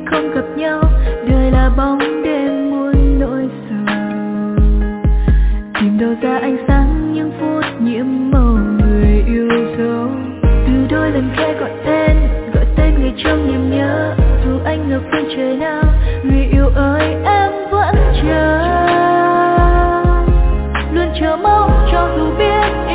không gặp nhau, đời là bóng đêm muôn nỗi sầu. Tìm đâu ra ánh sáng những phút nhiễm màu người yêu dấu. Từ đôi lần khẽ gọi tên người trong niềm nhớ. Dù anh ở phương trời nào, người yêu ơi em vẫn chờ, luôn chờ mong cho dù biết